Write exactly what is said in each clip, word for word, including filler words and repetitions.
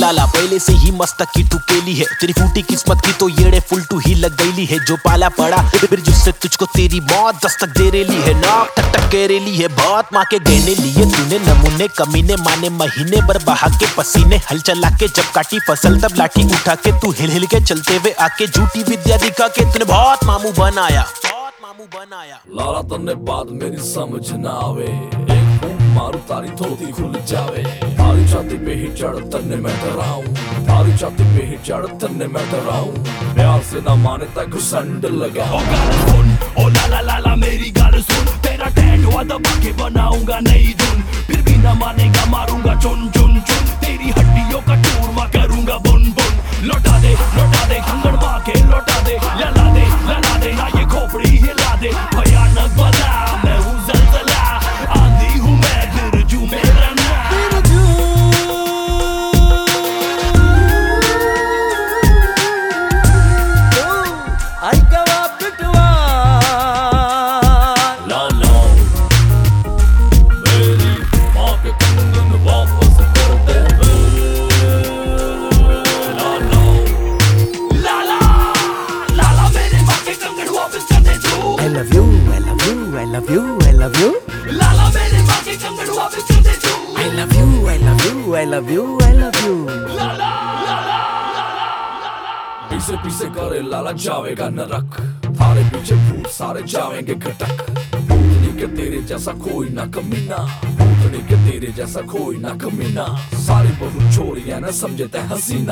लाला पहले से ही मस्तक की टुकेली है, तेरी फूटी किस्मत की तो येड़े फुल टू ही लग गईली है। जो पाला पड़ा फिर जिससे तुझको तेरी मौत दस्तक दे रेली है, नाक टक टक के रेली है, बहुत माँ के गहने लिए तूने, नमूने कमीने माने महीने भर बहा के पसीने, हल चला के जब काटी फसल तब लाठी उठा के तू हिल हिल के चलते हुए आके झूठी विद्या दिखा के तूने बहुत मामू बनाया, बहुत मामू बनाया। लाला तन्ने बात मेरी समझ ना आवे, एक फूंक मारू तारी धोती खुल जावे, तारी छाती पे ही चढ़ तन्ने मैं डराऊं, तारी छाती पे ही चढ़ तन्ने मैं डराऊं, प्यार से ना माने तक घुसंड लगा। ओ गाल सुन, ओ लाला लाला मेरी गाल सुन, तेरा टैटू दबा के बनाऊंगा नई धुन, फिर भी ना मानेगा मारूंगा चुन चुन चुन, तेरी हड्डियों का चूरमा करूंगा बुन बुन। लौटा दे लौटा दे कंगन माँ के लौटा दे, लला दे लला दे ना ये खोपड़ी हिला दे, भयानक बला मैं हूँ जलजला, आंधी हूँ मैं बिरजू मेरा नाम। आई गवा पिटवा लाला मेरी माँ के कंगन वापस कर दे, लाला लाला लाला मेरे माँ के कंगन वापस कर दे तू। I love you, I love you, I love you, I love you. लाला मेरे माँ के कंगन वापस कर दे तू। I love you, I love you, I love you, I love you. लाला पीछे पीछे करे लाला जावेगा नरक, थारे पीछे भूत सारे जावेंगे घटक, भूतनी के तेरे जैसा कोई ना कमीना, भूतनी के तेरे जैसा कोई ना कमीना, सारी बहुत छोरियां ना समझते हसीना।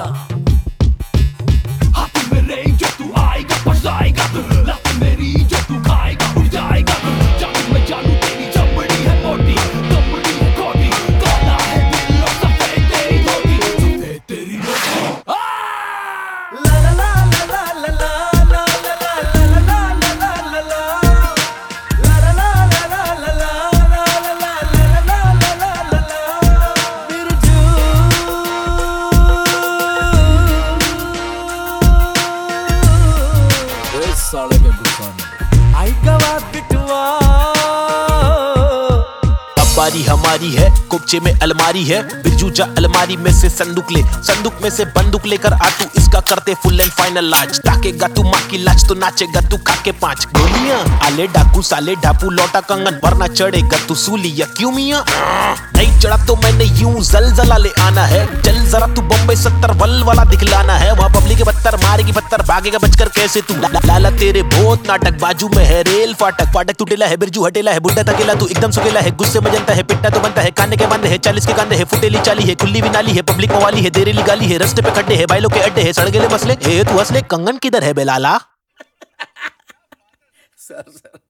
हाथ में रहें जो तू आएगा पछताएगा, लात मेरी जो तू खाएगा उड़ जाएगा, जानू मैं जानू तेरी चमड़ी है मोटी, कमड़ी है कोटी, काला है दिल और सफेद तेरी धोती, सफेद तेरी धोती। La la la la la la la la la la la la la la la la. La la la la la la la la la la la la la la la la. Birju. इस साले के गुस्सा में आई गवा पिटवा बारी हमारी है, कुपचे में अलमारी है, बिरजू जा अलमारी में से संदूक ले, संदूक में से बंदूक लेकर आ तू, इसका करते फुल एंड फाइनल लाज, ताकेगा तू माँ की लाज तो नाचेगा तू खाके पांच गोलियां, आले डाकू साले ढापू लौटा कंगन पर ना चढ़ेगा तू सूलिया क्यों मियां, नहीं चढ़ा तो मैंने यूं जलजला ले आना है, चल जरा तू बम्बई सत्तर बल वाला दिखलाना है, वहाँ पब्लिक के पत्थर मारेगी पत्थर भागेगा बचकर कैसे तू, ला, लाला तेरे बहुत नाटक, बाजू में है रेल फाटक, फाटक टूटेला है बिरजू हटेला है, बुड्ढा तकेला तू एकदम सुकेला है, गुस्से में जनता है, पिट्टा तो बनता है, काने के बंदे है, चालीस के कांदे है, फुटेली चाली है, खुली भी नाली है, पब्लिक मवाली है, देरेली गाली है, रस्ते पे खड्डे है, बाइलों के अड्डे है, सड़गेले मसले, ए तू हंसले कंगन किधर है बेलाला। Sir sir